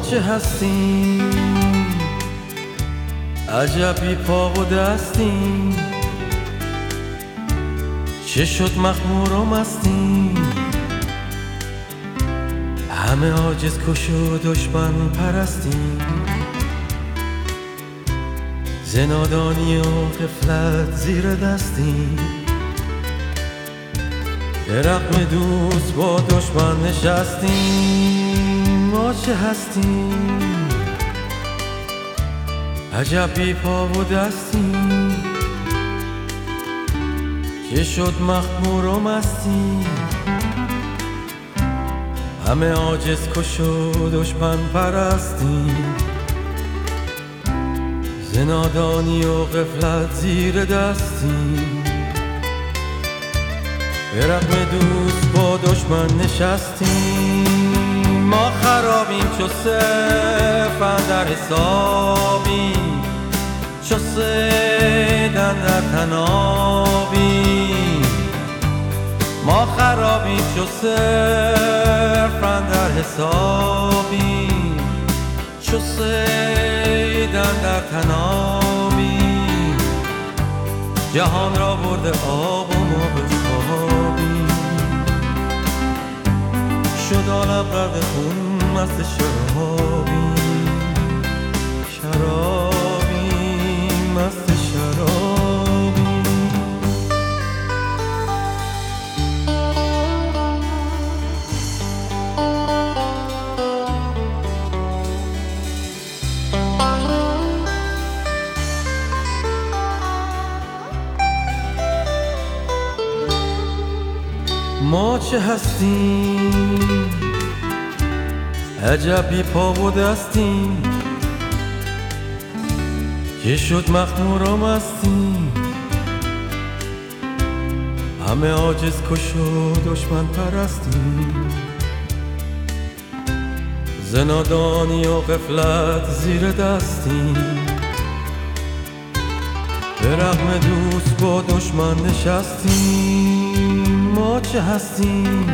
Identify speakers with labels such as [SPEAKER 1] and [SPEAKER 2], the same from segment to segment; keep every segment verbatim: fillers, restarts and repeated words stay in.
[SPEAKER 1] چه هستیم عجب بی پا و دستیم، چه شد مخمور و مستیم، همه عاجز کش و دشمن پرستیم، ز نادانی و غفلت زیر دستیم، به رغم دوست با دشمن نشستیم. ما چه هستیم عجب بی پا و دستیم، چه شد مخمور و مستیم، همه عاجز کش و دشمن پرستیم، ز نادانی و غفلت زیر دستیم، به رغم دوست با دشمن نشستیم. ما خرابیم چو صرف اندر حسابیم، چو صید اندر تنابیم. ما خرابیم چو صرف اندر حسابیم، چو صید اندر تنابیم. جهان را برده آب و ما بخوابیم، شد عالم غرق خون مست شرابیم، شرابیم مست شرابیم. ما چه هستیم عجب بی پا و دستیم، که شد مخمور و مستیم، همه عاجز کش و دشمن پرستیم، ز نادانی و غفلت زیر دستیم، به رغم دوست با دشمن نشستیم. ما چه هستیم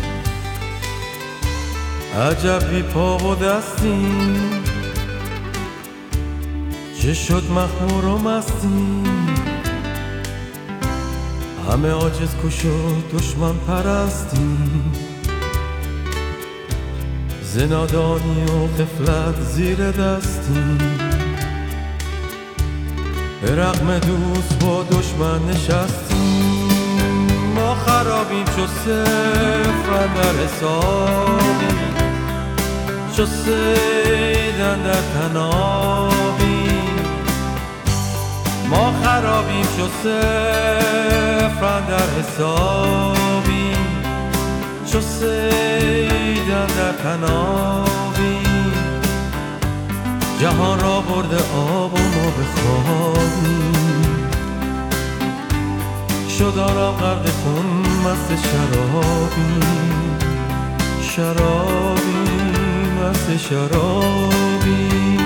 [SPEAKER 1] عجب بی پا و دستیم، چه شد مخمور و مستیم، همه عاجز کش و دشمن پرستیم، ز نادانی و غفلت زیر دستیم، به رغم دوست با دشمن نشستیم. ما خرابیم چو صفر اندر حسابیم، چو صید اندر تنابیم. ما خرابیم چو صفر اندر حسابیم، چو صید اندر تنابیم. جهان را برده آب و ما بخوابیم، شد عالم غرق خون مست شرابیم، شرابیم مست شرابیم.